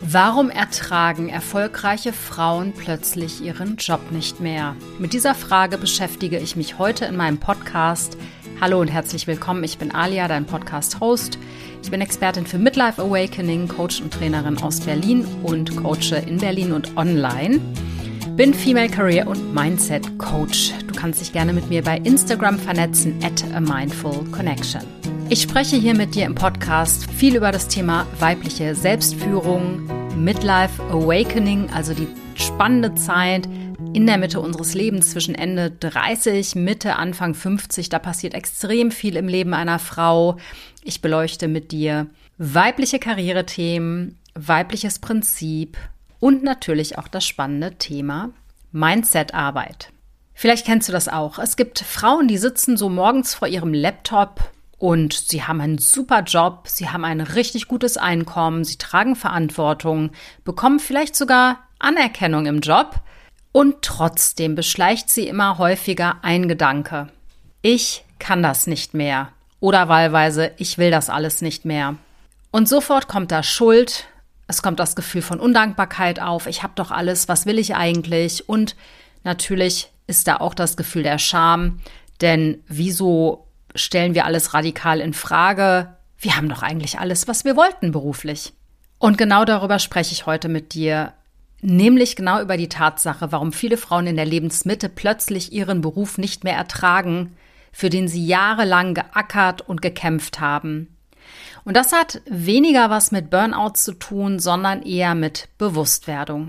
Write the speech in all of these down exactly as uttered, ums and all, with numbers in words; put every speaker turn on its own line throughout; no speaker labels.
Warum ertragen erfolgreiche Frauen plötzlich ihren Job nicht mehr? Mit dieser Frage beschäftige ich mich heute in meinem Podcast. Hallo und herzlich willkommen, ich bin Alia, dein Podcast-Host. Ich bin Expertin für Midlife Awakening, Coach und Trainerin aus Berlin und coache in Berlin und online. Bin Female Career und Mindset Coach. Du kannst dich gerne mit mir bei Instagram vernetzen, at a mindful connection. Ich spreche hier mit dir im Podcast viel über das Thema weibliche Selbstführung, Midlife Awakening, also die spannende Zeit in der Mitte unseres Lebens zwischen Ende dreißig, Mitte, Anfang fünfzig. Da passiert extrem viel im Leben einer Frau. Ich beleuchte mit dir weibliche Karrierethemen, weibliches Prinzip und natürlich auch das spannende Thema Mindset-Arbeit. Vielleicht kennst du das auch. Es gibt Frauen, die sitzen so morgens vor ihrem Laptop und sie haben einen super Job, sie haben ein richtig gutes Einkommen, sie tragen Verantwortung, bekommen vielleicht sogar Anerkennung im Job und trotzdem beschleicht sie immer häufiger ein Gedanke. Ich kann das nicht mehr oder wahlweise, ich will das alles nicht mehr. Und sofort kommt da Schuld, es kommt das Gefühl von Undankbarkeit auf, ich habe doch alles, was will ich eigentlich? Und natürlich ist da auch das Gefühl der Scham, denn wieso stellen wir alles radikal in Frage? Wir haben doch eigentlich alles, was wir wollten beruflich. Und genau darüber spreche ich heute mit dir, nämlich genau über die Tatsache, warum viele Frauen in der Lebensmitte plötzlich ihren Beruf nicht mehr ertragen, für den sie jahrelang geackert und gekämpft haben. Und das hat weniger was mit Burnout zu tun, sondern eher mit Bewusstwerdung.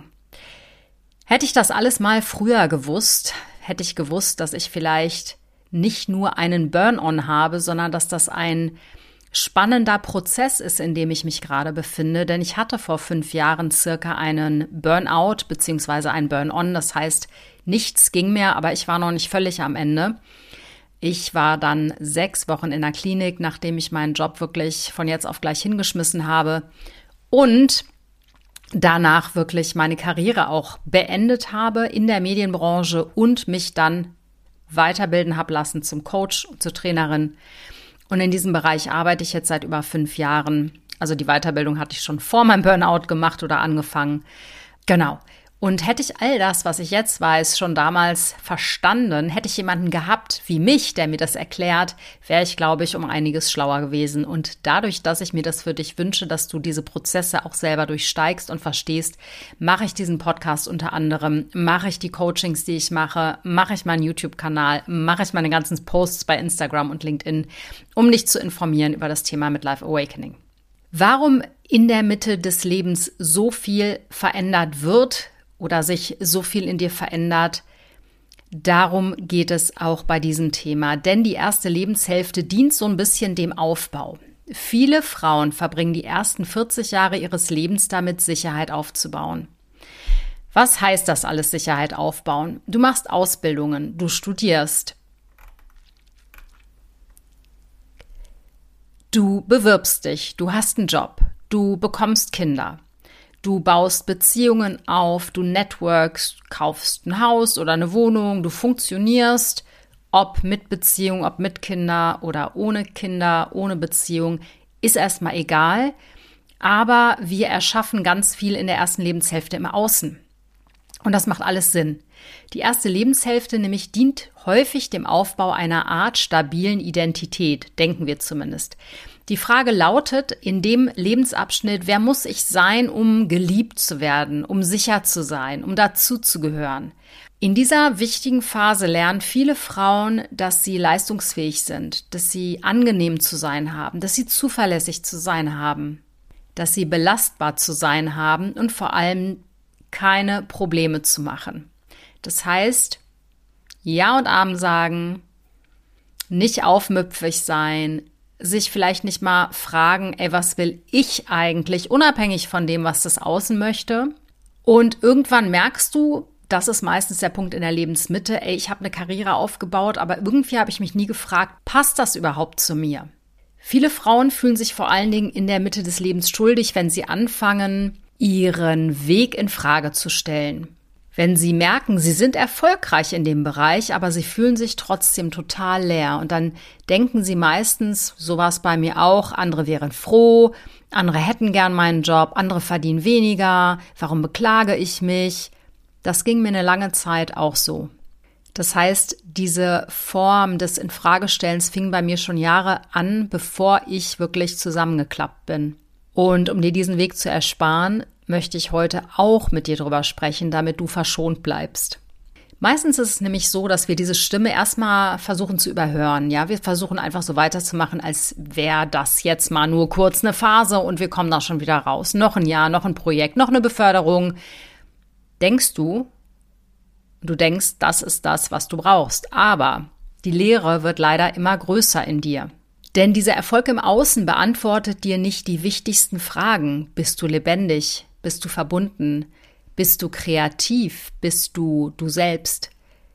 Hätte ich das alles mal früher gewusst, hätte ich gewusst, dass ich vielleicht nicht nur einen Burn-on habe, sondern dass das ein spannender Prozess ist, in dem ich mich gerade befinde. Denn ich hatte vor fünf Jahren circa einen Burnout bzw. ein Burn-on. Das heißt, nichts ging mehr, aber ich war noch nicht völlig am Ende. Ich war dann sechs Wochen in der Klinik, nachdem ich meinen Job wirklich von jetzt auf gleich hingeschmissen habe und danach wirklich meine Karriere auch beendet habe in der Medienbranche und mich dann weiterbilden habe lassen zum Coach und zur Trainerin. Und in diesem Bereich arbeite ich jetzt seit über fünf Jahren. Also die Weiterbildung hatte ich schon vor meinem Burnout gemacht oder angefangen. Genau. Und hätte ich all das, was ich jetzt weiß, schon damals verstanden, hätte ich jemanden gehabt wie mich, der mir das erklärt, wäre ich, glaube ich, um einiges schlauer gewesen. Und dadurch, dass ich mir das für dich wünsche, dass du diese Prozesse auch selber durchsteigst und verstehst, mache ich diesen Podcast unter anderem, mache ich die Coachings, die ich mache, mache ich meinen YouTube-Kanal, mache ich meine ganzen Posts bei Instagram und LinkedIn, um dich zu informieren über das Thema Midlife Awakening. Warum in der Mitte des Lebens so viel verändert wird, oder sich so viel in dir verändert, darum geht es auch bei diesem Thema. Denn die erste Lebenshälfte dient so ein bisschen dem Aufbau. Viele Frauen verbringen die ersten vierzig Jahre ihres Lebens damit, Sicherheit aufzubauen. Was heißt das alles, Sicherheit aufbauen? Du machst Ausbildungen, du studierst, du bewirbst dich, du hast einen Job, du bekommst Kinder. Du baust Beziehungen auf, du networkst, kaufst ein Haus oder eine Wohnung, du funktionierst, ob mit Beziehung, ob mit Kinder oder ohne Kinder, ohne Beziehung, ist erstmal egal. Aber wir erschaffen ganz viel in der ersten Lebenshälfte im Außen. Und das macht alles Sinn. Die erste Lebenshälfte nämlich dient häufig dem Aufbau einer Art stabilen Identität, denken wir zumindest. Die Frage lautet in dem Lebensabschnitt, wer muss ich sein, um geliebt zu werden, um sicher zu sein, um dazuzugehören? In dieser wichtigen Phase lernen viele Frauen, dass sie leistungsfähig sind, dass sie angenehm zu sein haben, dass sie zuverlässig zu sein haben, dass sie belastbar zu sein haben und vor allem keine Probleme zu machen. Das heißt, Ja und Amen sagen, nicht aufmüpfig sein, sich vielleicht nicht mal fragen, ey, was will ich eigentlich, unabhängig von dem, was das Außen möchte. Und irgendwann merkst du, das ist meistens der Punkt in der Lebensmitte, ey, ich habe eine Karriere aufgebaut, aber irgendwie habe ich mich nie gefragt, passt das überhaupt zu mir? Viele Frauen fühlen sich vor allen Dingen in der Mitte des Lebens schuldig, wenn sie anfangen, ihren Weg in Frage zu stellen. Wenn sie merken, sie sind erfolgreich in dem Bereich, aber sie fühlen sich trotzdem total leer. Und dann denken sie meistens, so war es bei mir auch, andere wären froh, andere hätten gern meinen Job, andere verdienen weniger, warum beklage ich mich? Das ging mir eine lange Zeit auch so. Das heißt, diese Form des Infragestellens fing bei mir schon Jahre an, bevor ich wirklich zusammengeklappt bin. Und um dir diesen Weg zu ersparen, möchte ich heute auch mit dir drüber sprechen, damit du verschont bleibst. Meistens ist es nämlich so, dass wir diese Stimme erstmal versuchen zu überhören. Ja, wir versuchen einfach so weiterzumachen, als wäre das jetzt mal nur kurz eine Phase und wir kommen da schon wieder raus. Noch ein Jahr, noch ein Projekt, noch eine Beförderung. Denkst du, du denkst, das ist das, was du brauchst. Aber die Leere wird leider immer größer in dir. Denn dieser Erfolg im Außen beantwortet dir nicht die wichtigsten Fragen. Bist du lebendig? Bist du verbunden? Bist du kreativ? Bist du du selbst?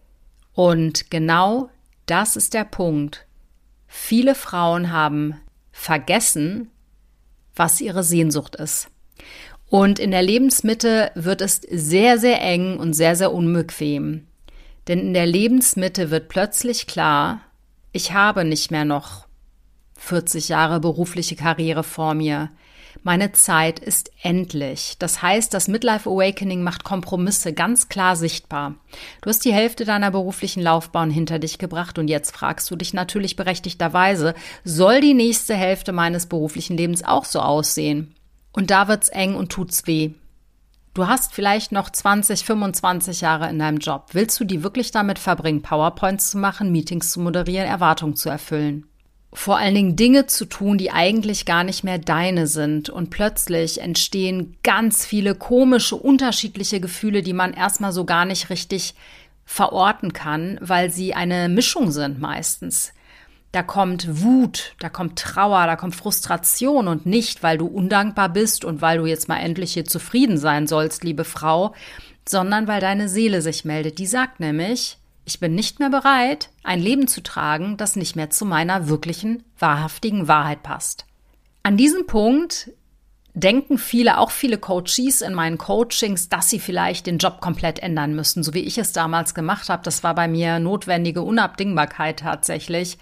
Und genau das ist der Punkt. Viele Frauen haben vergessen, was ihre Sehnsucht ist. Und in der Lebensmitte wird es sehr, sehr eng und sehr, sehr unbequem. Denn in der Lebensmitte wird plötzlich klar, ich habe nicht mehr noch vierzig Jahre berufliche Karriere vor mir. Meine Zeit ist endlich. Das heißt, das Midlife Awakening macht Kompromisse ganz klar sichtbar. Du hast die Hälfte deiner beruflichen Laufbahn hinter dich gebracht und jetzt fragst du dich natürlich berechtigterweise, soll die nächste Hälfte meines beruflichen Lebens auch so aussehen? Und da wird's eng und tut's weh. Du hast vielleicht noch zwanzig, fünfundzwanzig Jahre in deinem Job. Willst du die wirklich damit verbringen, PowerPoints zu machen, Meetings zu moderieren, Erwartungen zu erfüllen? Vor allen Dingen Dinge zu tun, die eigentlich gar nicht mehr deine sind. Und plötzlich entstehen ganz viele komische, unterschiedliche Gefühle, die man erstmal so gar nicht richtig verorten kann, weil sie eine Mischung sind meistens. Da kommt Wut, da kommt Trauer, da kommt Frustration und nicht, weil du undankbar bist und weil du jetzt mal endlich hier zufrieden sein sollst, liebe Frau, sondern weil deine Seele sich meldet. Die sagt nämlich, ich bin nicht mehr bereit, ein Leben zu tragen, das nicht mehr zu meiner wirklichen, wahrhaftigen Wahrheit passt. An diesem Punkt denken viele, auch viele Coaches in meinen Coachings, dass sie vielleicht den Job komplett ändern müssen, so wie ich es damals gemacht habe. Das war bei mir notwendige Unabdingbarkeit tatsächlich.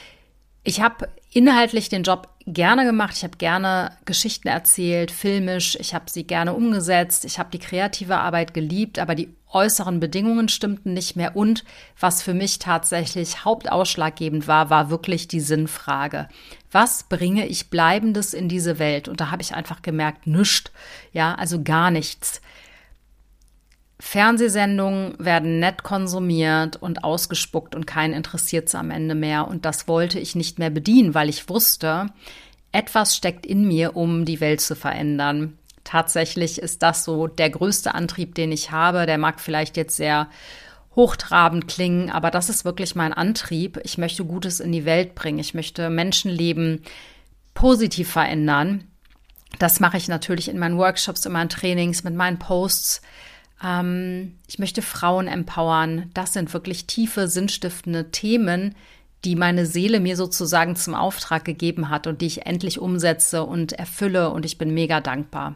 Ich habe inhaltlich den Job gerne gemacht. Ich habe gerne Geschichten erzählt, filmisch. Ich habe sie gerne umgesetzt. Ich habe die kreative Arbeit geliebt, aber die äußeren Bedingungen stimmten nicht mehr. Und was für mich tatsächlich hauptausschlaggebend war, war wirklich die Sinnfrage. Was bringe ich Bleibendes in diese Welt? Und da habe ich einfach gemerkt, nichts. Ja, also gar nichts. Fernsehsendungen werden nett konsumiert und ausgespuckt und keinen interessiert es am Ende mehr. Und das wollte ich nicht mehr bedienen, weil ich wusste, etwas steckt in mir, um die Welt zu verändern. Tatsächlich ist das so der größte Antrieb, den ich habe. Der mag vielleicht jetzt sehr hochtrabend klingen, aber das ist wirklich mein Antrieb. Ich möchte Gutes in die Welt bringen. Ich möchte Menschenleben positiv verändern. Das mache ich natürlich in meinen Workshops, in meinen Trainings, mit meinen Posts. Ich möchte Frauen empowern. Das sind wirklich tiefe, sinnstiftende Themen, die meine Seele mir sozusagen zum Auftrag gegeben hat und die ich endlich umsetze und erfülle. Und ich bin mega dankbar.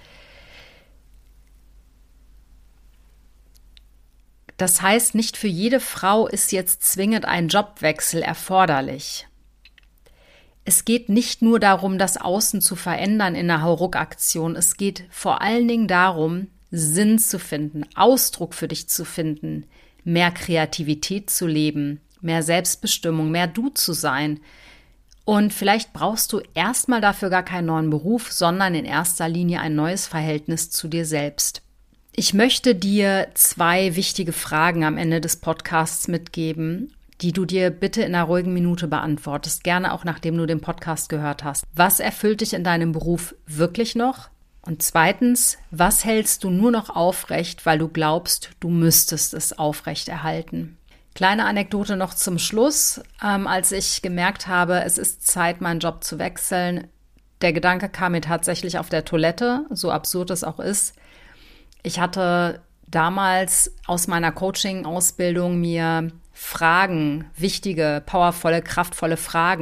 Das heißt, nicht für jede Frau ist jetzt zwingend ein Jobwechsel erforderlich. Es geht nicht nur darum, das Außen zu verändern in einer Hauruck-Aktion. Es geht vor allen Dingen darum, Sinn zu finden, Ausdruck für dich zu finden, mehr Kreativität zu leben, mehr Selbstbestimmung, mehr du zu sein. Und vielleicht brauchst du erstmal dafür gar keinen neuen Beruf, sondern in erster Linie ein neues Verhältnis zu dir selbst. Ich möchte dir zwei wichtige Fragen am Ende des Podcasts mitgeben, die du dir bitte in einer ruhigen Minute beantwortest, gerne auch nachdem du den Podcast gehört hast. Was erfüllt dich in deinem Beruf wirklich noch? Und zweitens, was hältst du nur noch aufrecht, weil du glaubst, du müsstest es aufrechterhalten? Kleine Anekdote noch zum Schluss. Ähm, als ich gemerkt habe, es ist Zeit, meinen Job zu wechseln, der Gedanke kam mir tatsächlich auf der Toilette, so absurd es auch ist. Ich hatte damals aus meiner Coaching-Ausbildung mir Fragen, wichtige, powervolle, kraftvolle Fragen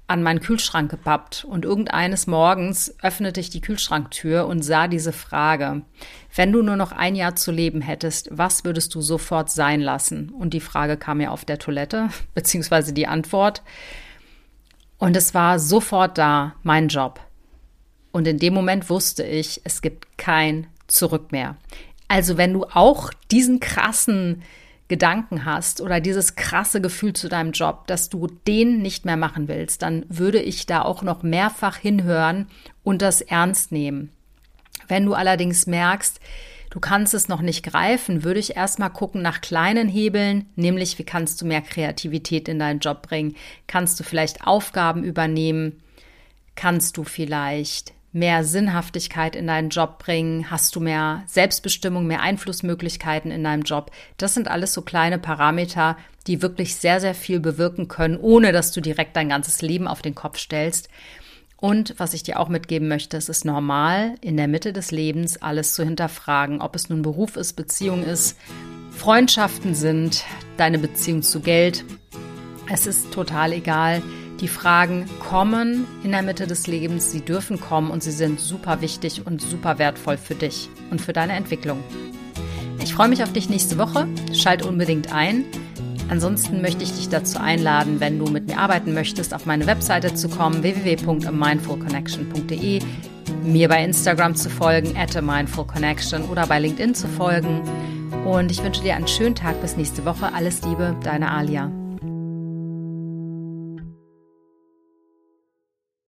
an meinen Kühlschrank gepappt und irgendeines Morgens öffnete ich die Kühlschranktür und sah diese Frage: Wenn du nur noch ein Jahr zu leben hättest, was würdest du sofort sein lassen? Und die Frage kam mir auf der Toilette, beziehungsweise die Antwort. Und es war sofort da, mein Job. Und in dem Moment wusste ich, es gibt kein Zurück mehr. Also wenn du auch diesen krassen Gedanken hast oder dieses krasse Gefühl zu deinem Job, dass du den nicht mehr machen willst, dann würde ich da auch noch mehrfach hinhören und das ernst nehmen. Wenn du allerdings merkst, du kannst es noch nicht greifen, würde ich erstmal gucken nach kleinen Hebeln, nämlich wie kannst du mehr Kreativität in deinen Job bringen? Kannst du vielleicht Aufgaben übernehmen? Kannst du vielleicht mehr Sinnhaftigkeit in deinen Job bringen? Hast du mehr Selbstbestimmung, mehr Einflussmöglichkeiten in deinem Job? Das sind alles so kleine Parameter, die wirklich sehr, sehr viel bewirken können, ohne dass du direkt dein ganzes Leben auf den Kopf stellst. Und was ich dir auch mitgeben möchte, es ist normal, in der Mitte des Lebens alles zu hinterfragen, ob es nun Beruf ist, Beziehung ist, Freundschaften sind, deine Beziehung zu Geld. Es ist total egal. Die Fragen kommen in der Mitte des Lebens, sie dürfen kommen und sie sind super wichtig und super wertvoll für dich und für deine Entwicklung. Ich freue mich auf dich nächste Woche. Schalt unbedingt ein. Ansonsten möchte ich dich dazu einladen, wenn du mit mir arbeiten möchtest, auf meine Webseite zu kommen, w w w punkt a mindful connection punkt d e, mir bei Instagram zu folgen, at a mindful connection oder bei LinkedIn zu folgen. Und ich wünsche dir einen schönen Tag bis nächste Woche. Alles Liebe, deine Alia.